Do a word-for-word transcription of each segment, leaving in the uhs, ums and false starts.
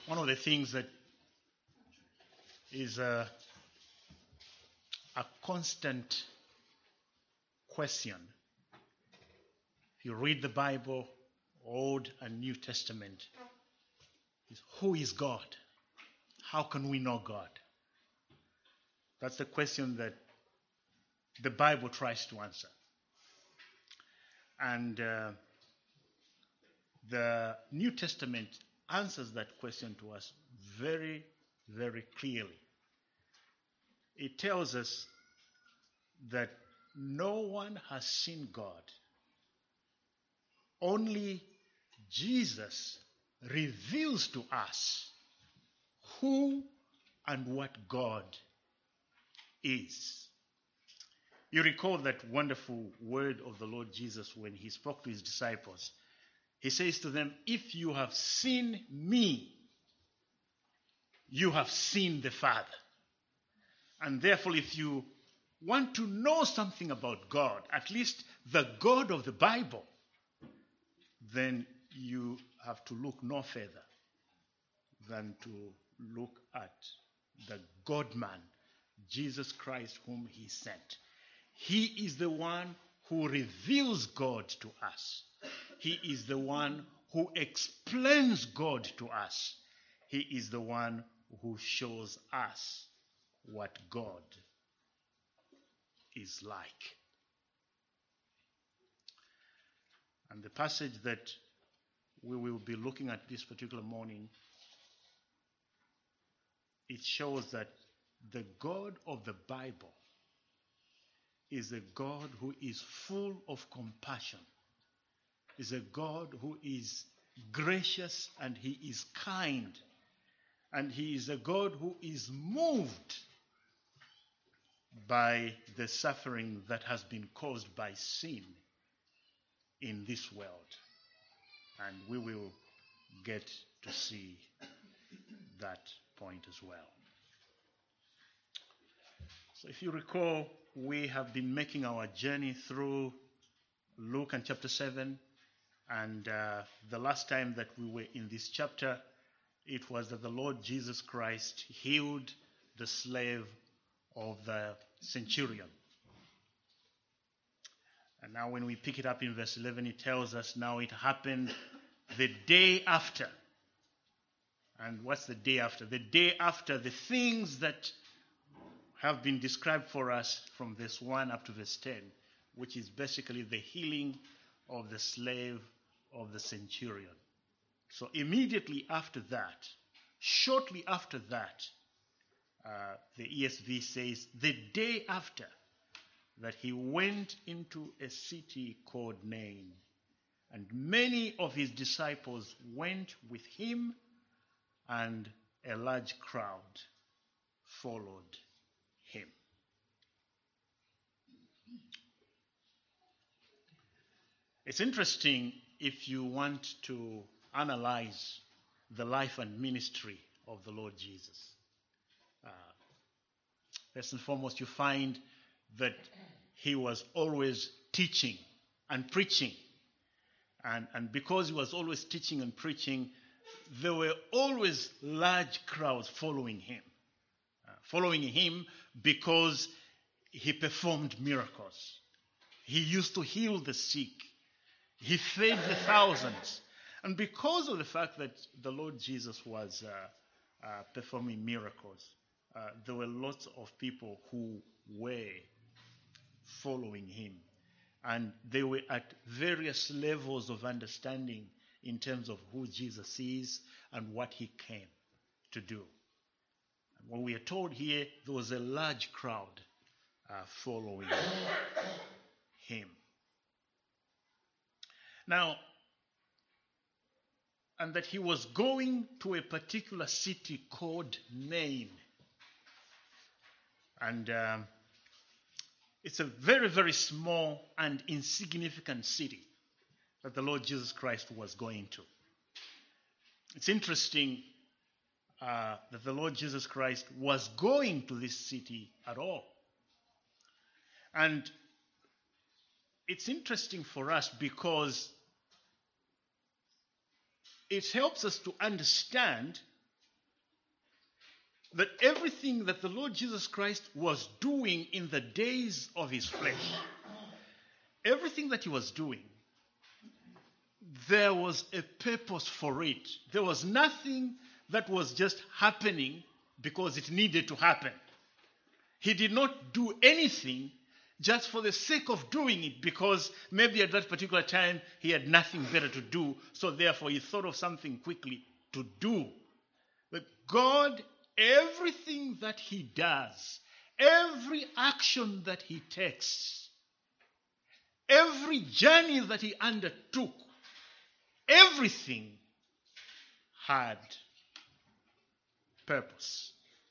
One of the things that is a, a constant question, if you read the Bible, Old and New Testament, is who is God? How can we know God? That's the question that the Bible tries to answer. And uh, the New Testament answers that question to us very, very clearly. It tells us that no one has seen God. Only Jesus reveals to us who and what God is. You recall that wonderful word of the Lord Jesus when he spoke to his disciples. He says to them, if you have seen me, you have seen the Father. And therefore, if you want to know something about God, at least the God of the Bible, then you have to look no further than to look at the God-man, Jesus Christ, whom he sent. He is the one who reveals God to us. He is the one who explains God to us. He is the one who shows us what God is like. And the passage that we will be looking at this particular morning, it shows that the God of the Bible is a God who is full of compassion, is a God who is gracious and he is kind, and he is a God who is moved by the suffering that has been caused by sin in this world. And we will get to see that point as well. So if you recall, we have been making our journey through Luke and chapter seven. And uh, the last time that we were in this chapter, it was that the Lord Jesus Christ healed the slave of the centurion. And now when we pick it up in verse eleven, it tells us now it happened the day after. And what's the day after? The day after the things that have been described for us from verse one up to verse ten, which is basically the healing of the slave of the centurion. So immediately after that, shortly after that, uh, the E S V says, the day after that he went into a city called Nain, and many of his disciples went with him, and a large crowd followed him. It's interesting if you want to analyze the life and ministry of the Lord Jesus. Uh, first and foremost, you find that he was always teaching and preaching. And, and because he was always teaching and preaching, there were always large crowds following him. Uh, following him because he performed miracles. He used to heal the sick. He fed the thousands. And because of the fact that the Lord Jesus was uh, uh, performing miracles, uh, there were lots of people who were following him. And they were at various levels of understanding in terms of who Jesus is and what he came to do. And when we are told here, there was a large crowd uh, following him. Now, and that he was going to a particular city called Nain. And um, it's a very, very small and insignificant city that the Lord Jesus Christ was going to. It's interesting uh, that the Lord Jesus Christ was going to this city at all. And it's interesting for us because it helps us to understand that everything that the Lord Jesus Christ was doing in the days of his flesh, everything that he was doing, there was a purpose for it. There was nothing that was just happening because it needed to happen. He did not do anything just for the sake of doing it, because maybe at that particular time he had nothing better to do, so therefore he thought of something quickly to do. But God, everything that he does, every action that he takes, every journey that he undertook, everything had purpose.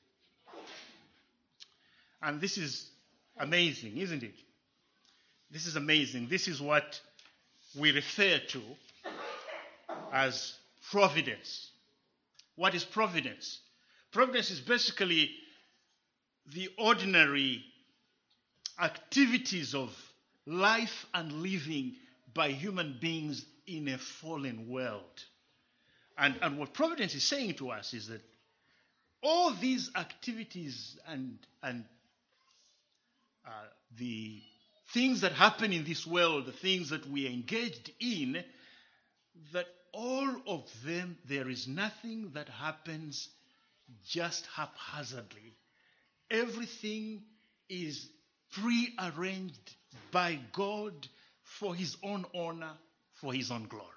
And this is amazing, isn't it? This is amazing. This is what we refer to as providence. What is providence? Providence is basically the ordinary activities of life and living by human beings in a fallen world. And, and what providence is saying to us is that all these activities and, and uh, the things that happen in this world, the things that we are engaged in, that all of them, there is nothing that happens just haphazardly. Everything is pre-arranged by God for his own honor, for his own glory.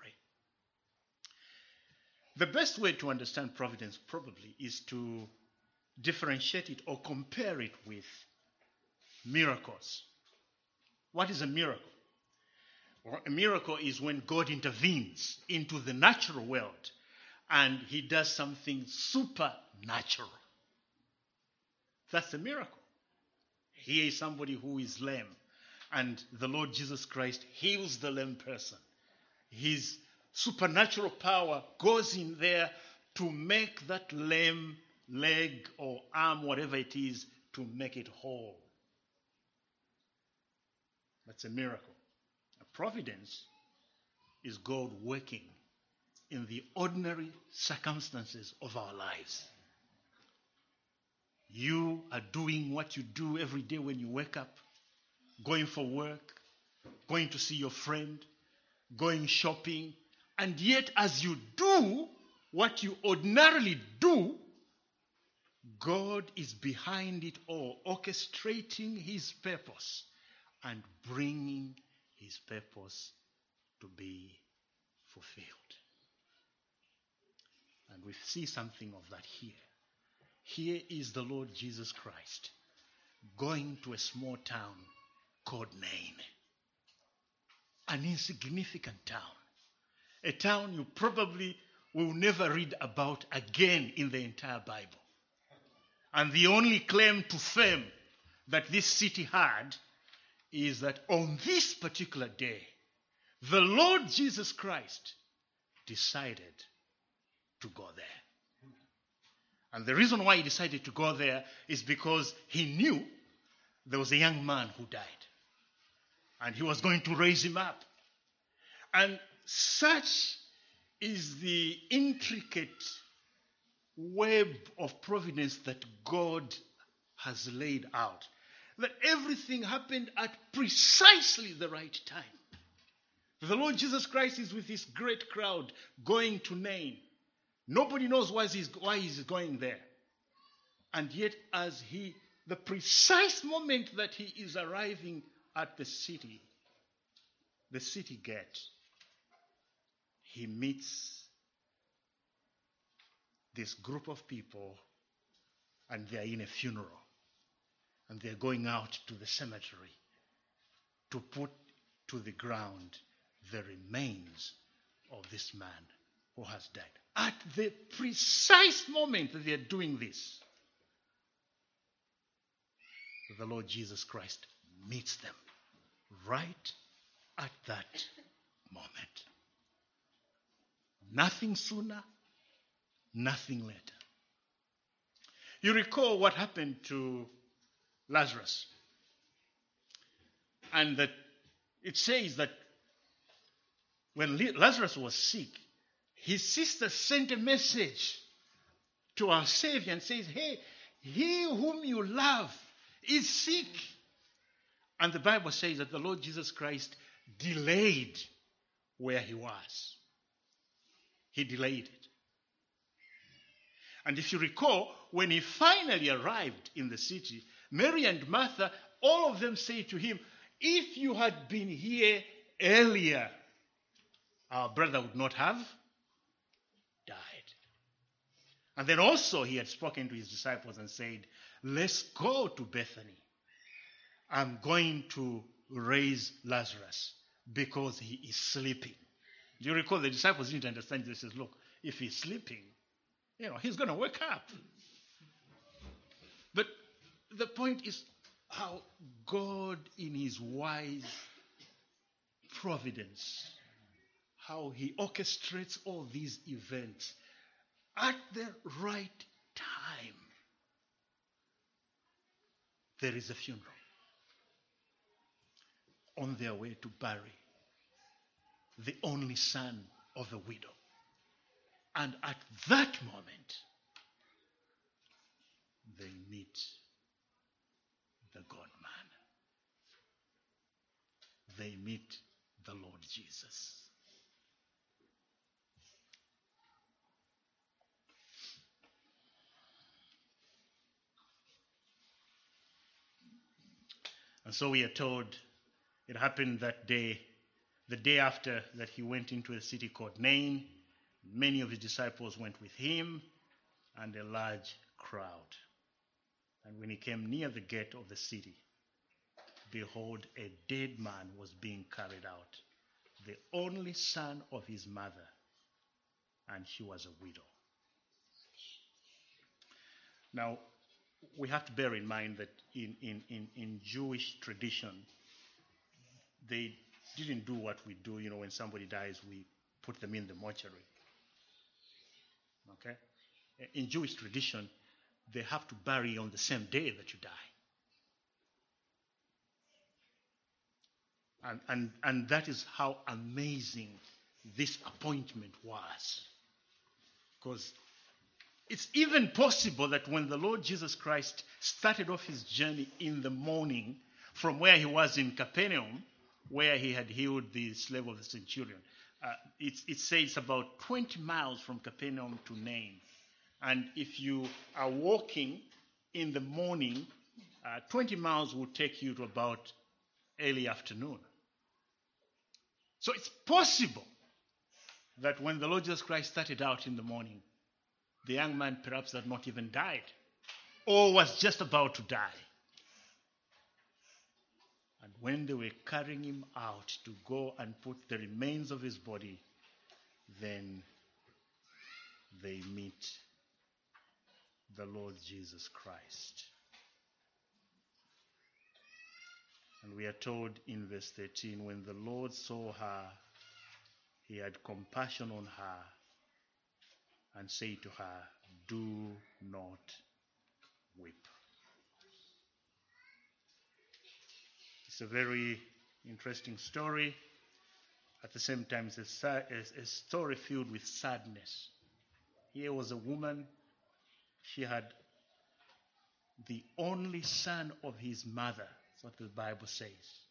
The best way to understand providence probably is to differentiate it or compare it with miracles. What is a miracle? Well, a miracle is when God intervenes into the natural world and he does something supernatural. That's a miracle. Here is somebody who is lame, and the Lord Jesus Christ heals the lame person. His supernatural power goes in there to make that lame leg or arm, whatever it is, to make it whole. That's a miracle. A providence is God working in the ordinary circumstances of our lives. You are doing what you do every day when you wake up, going for work, going to see your friend, going shopping, and yet as you do what you ordinarily do, God is behind it all, orchestrating his purpose and bringing his purpose to be fulfilled. And we see something of that here. Here is the Lord Jesus Christ going to a small town called Nain. An insignificant town. A town you probably will never read about again in the entire Bible. And the only claim to fame that this city had is that on this particular day, the Lord Jesus Christ decided to go there. And the reason why he decided to go there is because he knew there was a young man who died. And he was going to raise him up. And such is the intricate web of providence that God has laid out, that everything happened at precisely the right time. The Lord Jesus Christ is with this great crowd going to Nain. Nobody knows why he's, why he's going there. And yet as he, the precise moment that he is arriving at the city, the city gate, he meets this group of people, and they are in a funeral. And they are going out to the cemetery to put to the ground the remains of this man who has died. At the precise moment that they are doing this, the Lord Jesus Christ meets them right at that moment. Nothing sooner, nothing later. You recall what happened to Lazarus. And that it says that when Lazarus was sick, his sister sent a message to our Savior and says, hey, he whom you love is sick. And the Bible says that the Lord Jesus Christ delayed where he was. He delayed it. And if you recall, when he finally arrived in the city, Mary and Martha, all of them say to him, if you had been here earlier, our brother would not have died. And then also he had spoken to his disciples and said, let's go to Bethany. I'm going to raise Lazarus because he is sleeping. Do you recall the disciples didn't understand this? He says, look, if he's sleeping, you know, he's going to wake up. But the point is how God in his wise providence, how he orchestrates all these events at the right time. There is a funeral on their way to bury the only son of a widow. And at that moment, they meet the God-man. They meet the Lord Jesus. And so we are told it happened that day, the day after that he went into a city called Nain. Many of his disciples went with him and a large crowd. And when he came near the gate of the city, behold, a dead man was being carried out, the only son of his mother, and she was a widow. Now, we have to bear in mind that in, in, in, in Jewish tradition, they didn't do what we do, you know, when somebody dies, we put them in the mortuary. Okay? In Jewish tradition, they have to bury on the same day that you die. And, and, and that is how amazing this appointment was. Because it's even possible that when the Lord Jesus Christ started off his journey in the morning from where he was in Capernaum, where he had healed the slave of the centurion, uh, it, it says about twenty miles from Capernaum to Nain. And if you are walking in the morning, uh, twenty miles will take you to about early afternoon. So it's possible that when the Lord Jesus Christ started out in the morning, the young man perhaps had not even died or was just about to die. And when they were carrying him out to go and put the remains of his body, then they meet the Lord Jesus Christ. And we are told in verse thirteen, when the Lord saw her, he had compassion on her and said to her, do not weep. It's a very interesting story. At the same time, it's a, a, a story filled with sadness. Here was a woman. She had the only son of his mother. That's what the Bible says.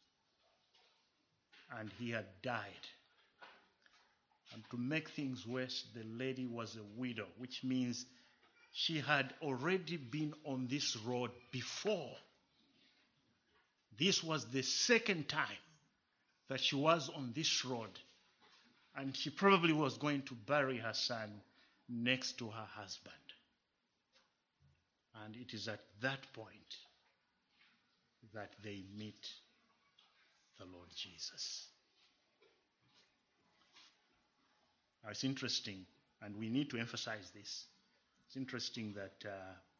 And he had died. And to make things worse, the lady was a widow, which means she had already been on this road before. This was the second time that she was on this road. And she probably was going to bury her son next to her husband. And it is at that point that they meet the Lord Jesus. Now it's interesting, and we need to emphasize this. It's interesting that uh,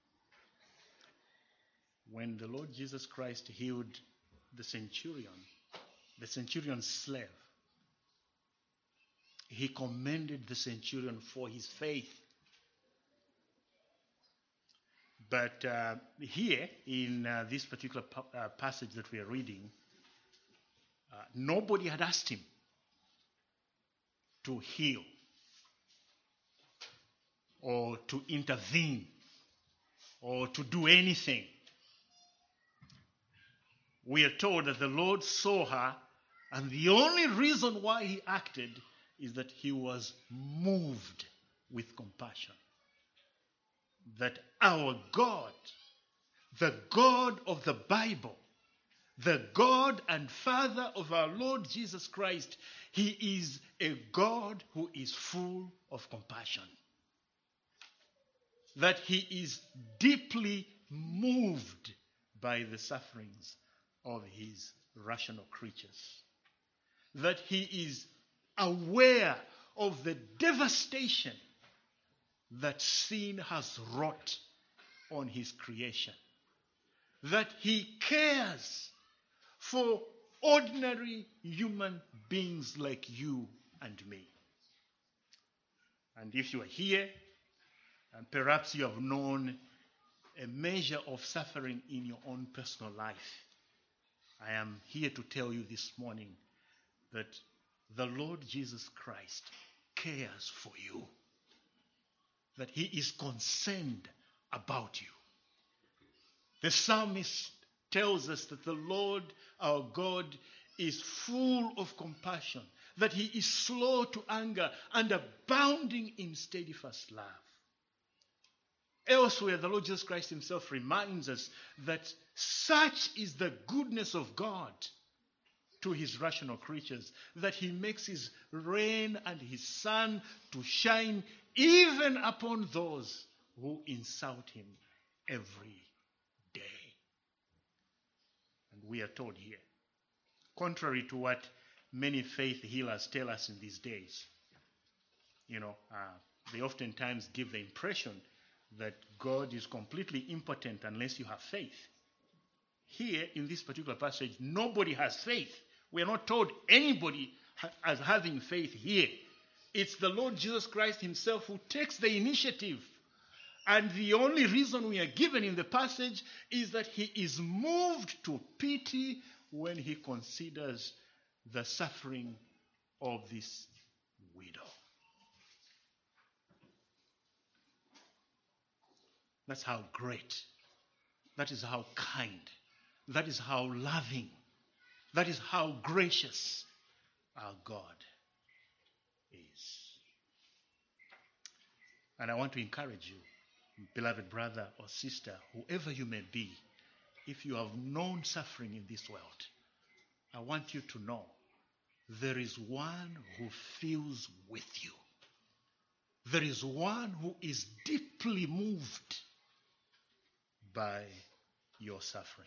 when the Lord Jesus Christ healed the centurion, the centurion's slave, he commended the centurion for his faith. But uh, here, in uh, this particular pa- uh, passage that we are reading, uh, nobody had asked him to heal or to intervene or to do anything. We are told that the Lord saw her, and the only reason why he acted is that he was moved with compassion. That our God, the God of the Bible, the God and Father of our Lord Jesus Christ, he is a God who is full of compassion. That he is deeply moved by the sufferings of his rational creatures. That he is aware of the devastation that sin has wrought on his creation. That he cares for ordinary human beings like you and me. And if you are here, and perhaps you have known a measure of suffering in your own personal life, I am here to tell you this morning that the Lord Jesus Christ cares for you. That he is concerned about you. The psalmist tells us that the Lord our God is full of compassion, that he is slow to anger and abounding in steadfast love. Elsewhere, the Lord Jesus Christ himself reminds us that such is the goodness of God to his rational creatures, that he makes his rain and his sun to shine even upon those who insult him every day. And we are told here, contrary to what many faith healers tell us in these days, you know, uh, they oftentimes give the impression that God is completely impotent unless you have faith. Here, in this particular passage, nobody has faith. We are not told anybody ha- as having faith here. It's the Lord Jesus Christ himself who takes the initiative. And the only reason we are given in the passage is that he is moved to pity when he considers the suffering of this widow. That's how great, that is how kind, that is how loving, that is how gracious our God is. And I want to encourage you, beloved brother or sister, whoever you may be, if you have known suffering in this world, I want you to know there is one who feels with you. There is one who is deeply moved by your suffering.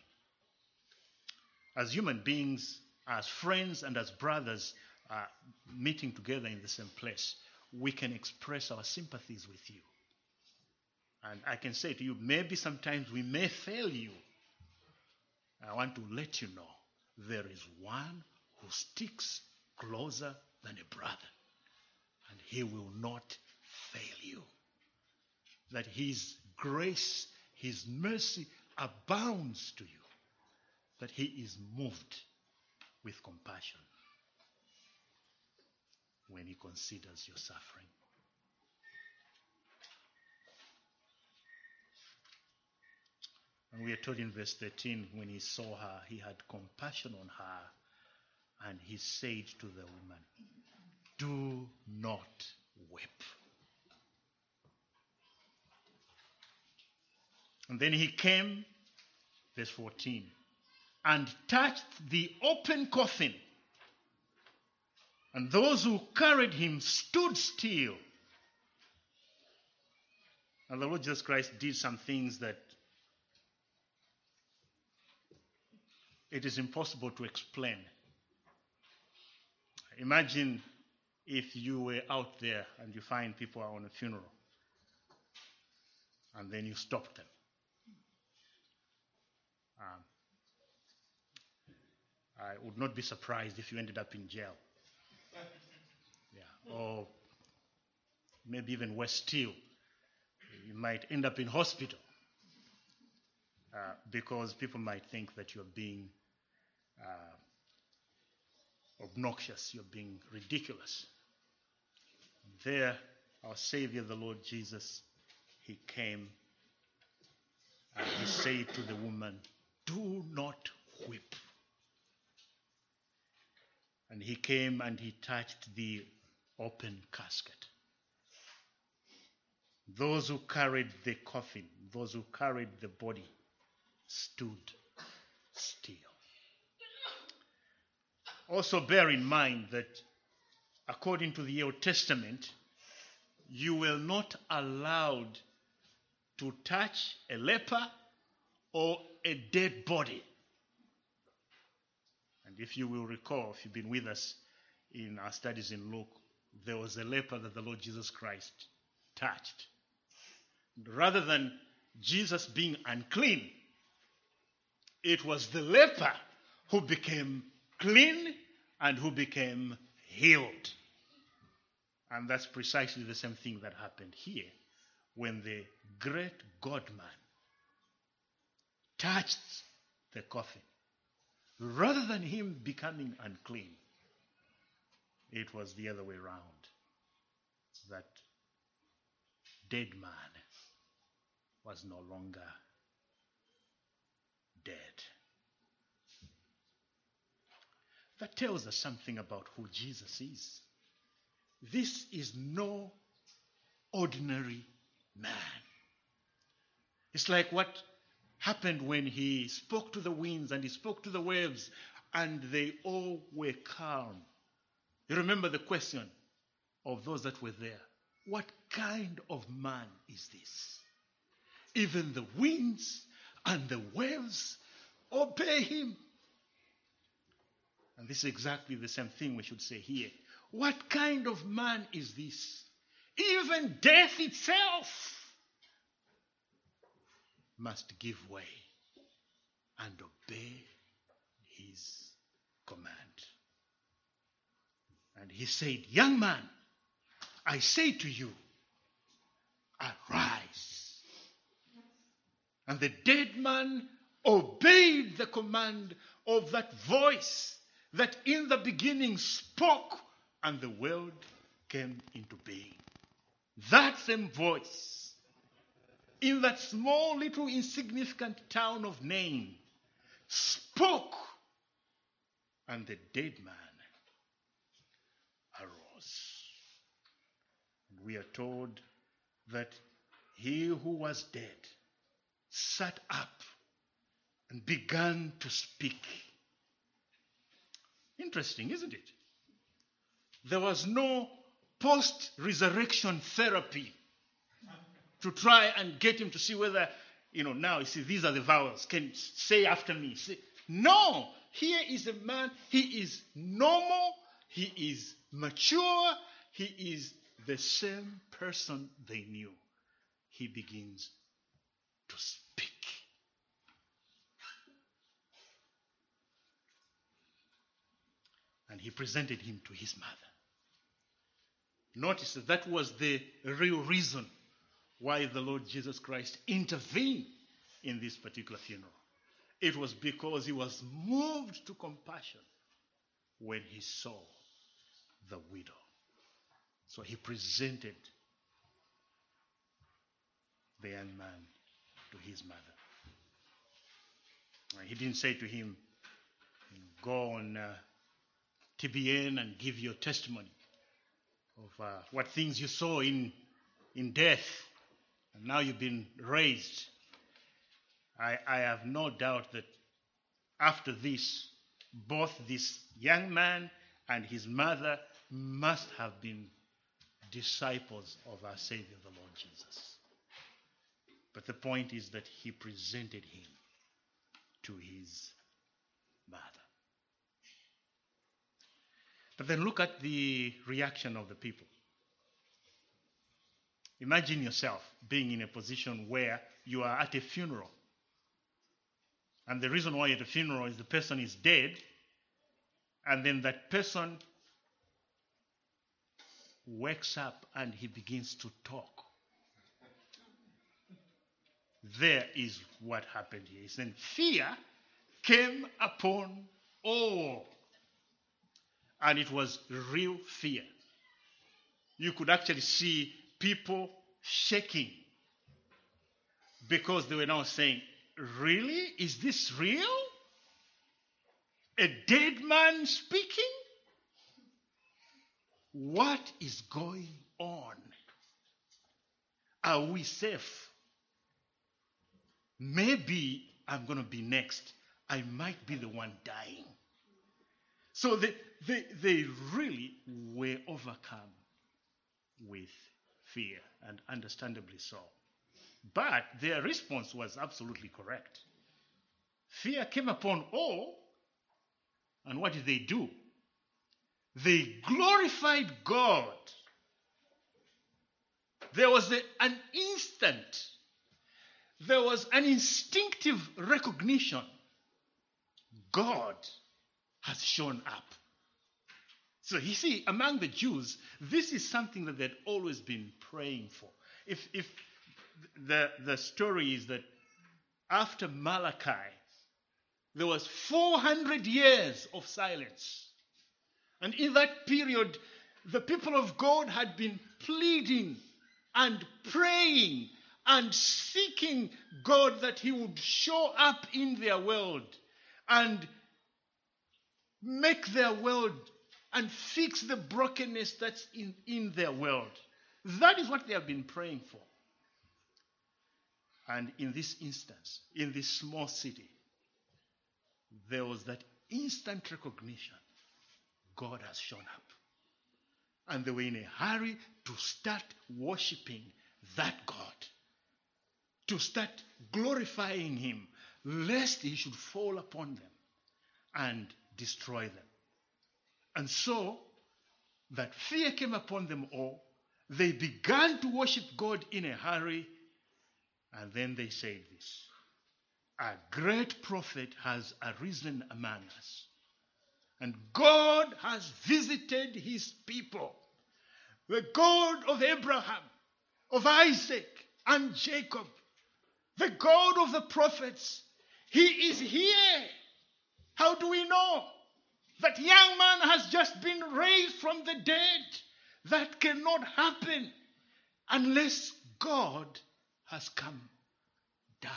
As human beings, as friends and as brothers uh, meeting together in the same place, we can express our sympathies with you. And I can say to you, maybe sometimes we may fail you. I want to let you know there is one who sticks closer than a brother, and he will not fail you. That his grace, his mercy abounds to you. That he is moved with compassion when he considers your suffering. And we are told in verse thirteen, when he saw her, he had compassion on her, and he said to the woman, "Do not weep." And then he came, verse fourteen, and touched the open coffin. And those who carried him stood still. And the Lord Jesus Christ did some things that it is impossible to explain. Imagine if you were out there and you find people are on a funeral, and then you stop them. Um, I would not be surprised if you ended up in jail. Yeah. Or maybe even worse still, you might end up in hospital uh, because people might think that you're being uh, obnoxious, you're being ridiculous. There, our Savior, the Lord Jesus, he came he said to the woman, "Do not weep." And he came and he touched the open casket. Those who carried the coffin, those who carried the body, stood still. Also bear in mind that according to the Old Testament, you were not allowed to touch a leper or a dead body. And if you will recall, if you've been with us in our studies in Luke, there was a leper that the Lord Jesus Christ touched. Rather than Jesus being unclean, it was the leper who became clean and who became healed. And that's precisely the same thing that happened here when the great God-man touched the coffin. Rather than him becoming unclean, it was the other way around. That dead man was no longer dead. That tells us something about who Jesus is. This is no ordinary man. It's like what happened when he spoke to the winds and he spoke to the waves and they all were calm. You remember the question of those that were there. What kind of man is this? Even the winds and the waves obey him. And this is exactly the same thing we should say here. What kind of man is this? Even death itself must give way and obey his command. And he said, "Young man, I say to you, arise." And the dead man obeyed the command of that voice that in the beginning spoke and the world came into being. That same voice in that small little insignificant town of Nain spoke and the dead man arose. And we are told that he who was dead sat up and began to speak. Interesting, isn't it? There was no post-resurrection therapy to try and get him to see whether, you know, now you see these are the vowels. Can you say after me? Say, no, here is a man. He is normal. He is mature. He is the same person they knew. He begins to speak. And he presented him to his mother. Notice that that was the real reason why the Lord Jesus Christ intervened in this particular funeral. It was because he was moved to compassion when he saw the widow. So he presented the young man to his mother. And he didn't say to him, go on uh, T B N and give your testimony of uh, what things you saw in, in death, and now you've been raised. I, I have no doubt that after this, both this young man and his mother must have been disciples of our Savior, the Lord Jesus. But the point is that he presented him to his mother. But then look at the reaction of the people. Imagine yourself being in a position where you are at a funeral. And the reason why you're at a funeral is the person is dead. And then that person wakes up and he begins to talk. There is what happened here. It's then fear came upon all. And it was real fear. You could actually see people shaking because they were now saying, really? Is this real? A dead man speaking? What is going on? Are we safe? Maybe I'm going to be next. I might be the one dying. So they, they, they really were overcome with fear, and understandably so. But their response was absolutely correct. Fear came upon all, and what did they do? They glorified God. There was a, an instant, there was an instinctive recognition. God has shown up. So you see, among the Jews, this is something that they'd always been praying for. If, if the, the story is that after Malachi, there was four hundred years of silence. And in that period, the people of God had been pleading and praying and seeking God that he would show up in their world and make their world and fix the brokenness that's in, in their world. That is what they have been praying for. And in this instance, in this small city, there was that instant recognition. God has shown up. And they were in a hurry to start worshiping that God. To start glorifying him, lest he should fall upon them and destroy them. And so, that fear came upon them all. They began to worship God in a hurry. And then they said this: a great prophet has arisen among us. And God has visited his people. The God of Abraham, of Isaac, and Jacob. The God of the prophets. He is here. How do we know? That young man has just been raised from the dead. That cannot happen unless God has come down.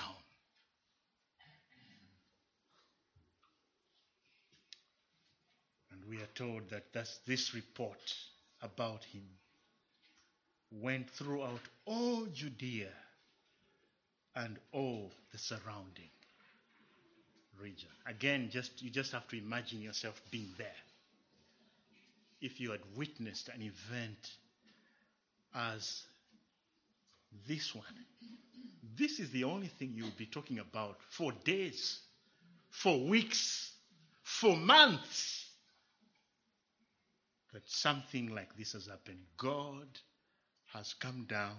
And we are told that thus this report about him went throughout all Judea and all the surrounding region. Again, just you just have to imagine yourself being there. If you had witnessed an event as this one, this is the only thing you'll be talking about for days, for weeks, for months. That something like this has happened. God has come down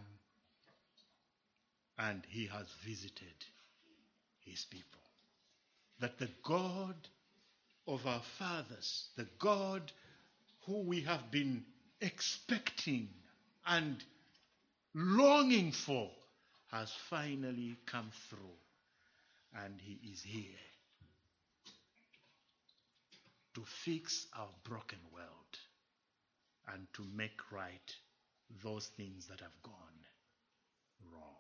and he has visited his people. That the God of our fathers, the God who we have been expecting and longing for, has finally come through. And he is here to fix our broken world and to make right those things that have gone wrong.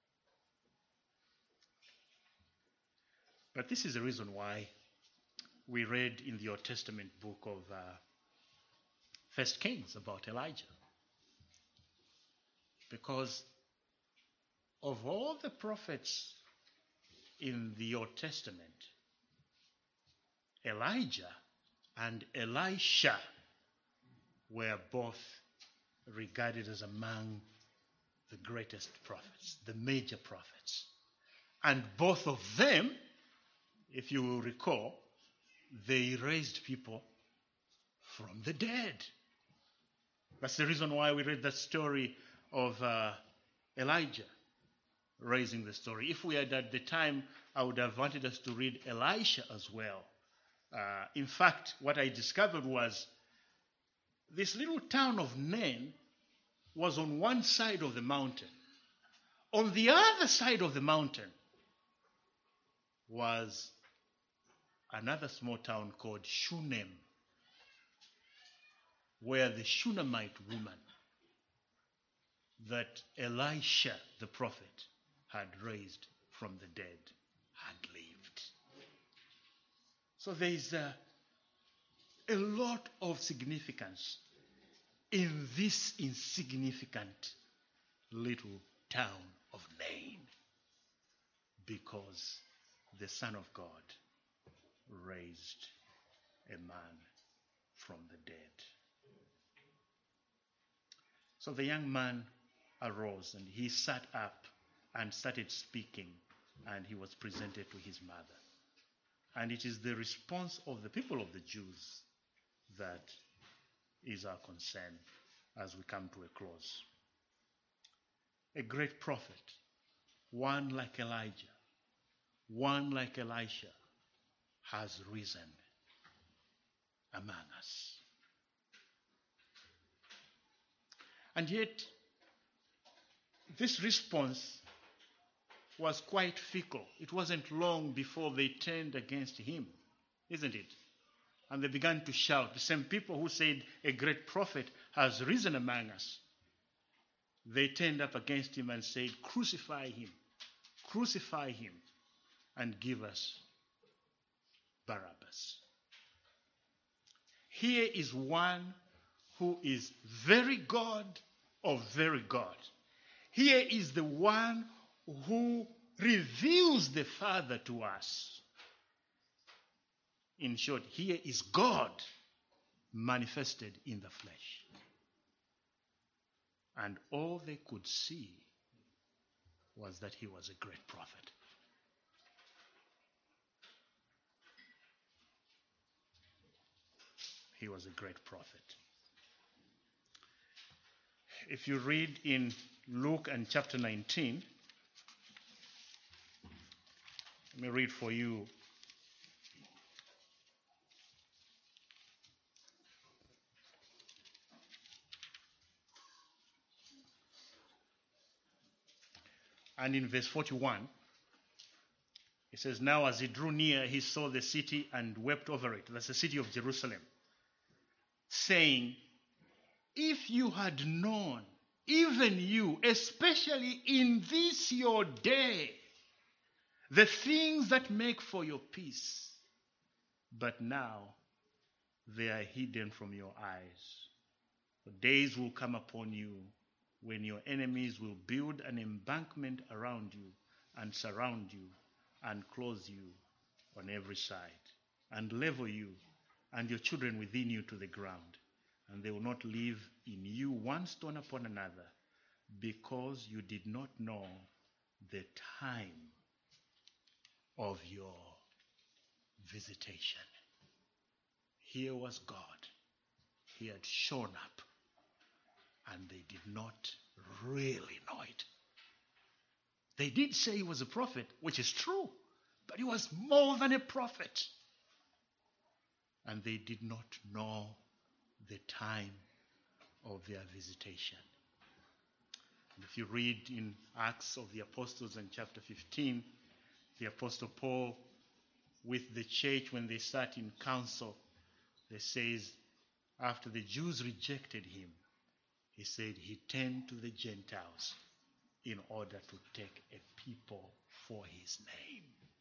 But this is the reason why we read in the Old Testament book of uh, First Kings about Elijah. Because of all the prophets in the Old Testament, Elijah and Elisha were both regarded as among the greatest prophets, the major prophets. And both of them, if you will recall, they raised people from the dead. That's the reason why we read that story of uh, Elijah raising the story. If we had at the time, I would have wanted us to read Elisha as well. Uh, in fact, what I discovered was this little town of Nain was on one side of the mountain. On the other side of the mountain was another small town called Shunem, where the Shunammite woman that Elisha the prophet had raised from the dead and lived. So there is a, a lot of significance in this insignificant little town of Nain, because the Son of God raised a man from the dead. So the young man arose and he sat up and started speaking, and he was presented to his mother. And it is the response of the people of the Jews that is our concern as we come to a close. A great prophet, one like Elijah, one like Elisha, has risen among us. And yet, this response was quite fickle. It wasn't long before they turned against him, isn't it? And they began to shout. The same people who said a great prophet has risen among us, they turned up against him and said, crucify him, crucify him, and give us Barabbas. Here is one who is very God of very God. Here is the one who reveals the Father to us. In short, here is God manifested in the flesh. And all they could see was that he was a great prophet. He was a great prophet. If you read in Luke and chapter nineteen, let me read for you. And in verse forty-one, it says, now as he drew near, he saw the city and wept over it. That's the city of Jerusalem. Saying, if you had known, even you, especially in this your day, the things that make for your peace, but now they are hidden from your eyes. The days will come upon you when your enemies will build an embankment around you and surround you and close you on every side and level you and your children within you to the ground. And they will not leave in you one stone upon another, because you did not know the time of your visitation. Here was God. He had shown up, and they did not really know it. They did say he was a prophet, which is true, but he was more than a prophet. And they did not know the time of their visitation. And if you read in Acts of the Apostles in chapter fifteen, the Apostle Paul with the church, when they sat in council, they says, after the Jews rejected him, he said he turned to the Gentiles in order to take a people for his name.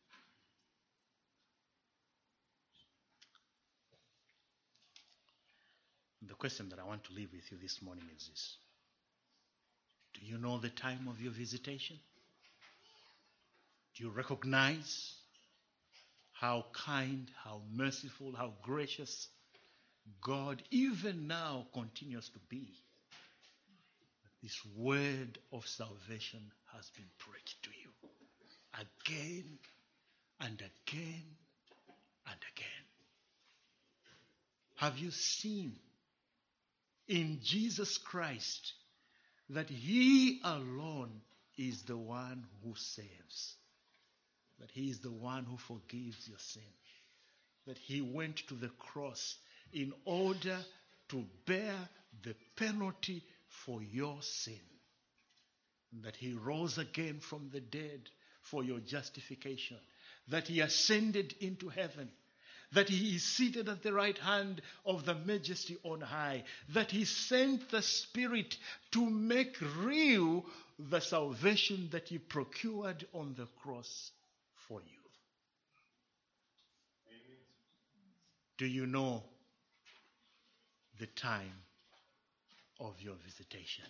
The question that I want to leave with you this morning is this. Do you know the time of your visitation? Do you recognize how kind, how merciful, how gracious God even now continues to be? This word of salvation has been preached to you again and again and again. Have you seen in Jesus Christ that he alone is the one who saves, that he is the one who forgives your sin, that he went to the cross in order to bear the penalty for your sin, that he rose again from the dead for your justification, that he ascended into heaven, that he is seated at the right hand of the Majesty on high, that he sent the Spirit to make real the salvation that he procured on the cross for you. Do you know the time of your visitation?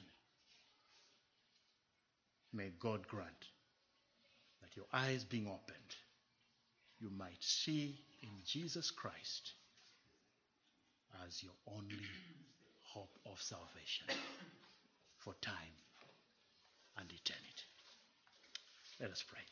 May God grant that your eyes being opened, you might see in Jesus Christ as your only hope of salvation for time and eternity. Let us pray.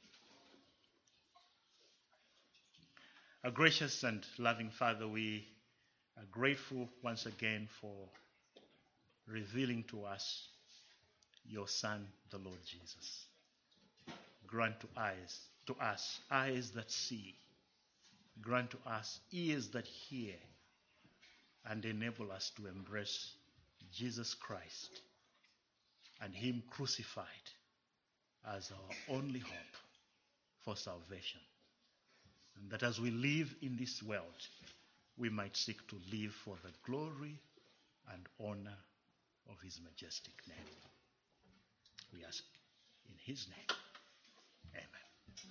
Our gracious and loving Father, we are grateful once again for revealing to us your Son, the Lord Jesus. Grant to eyes, to us eyes that see. Grant to us ears that hear, and enable us to embrace Jesus Christ and Him crucified as our only hope for salvation. And that as we live in this world, we might seek to live for the glory and honor of His majestic name. We ask in His name.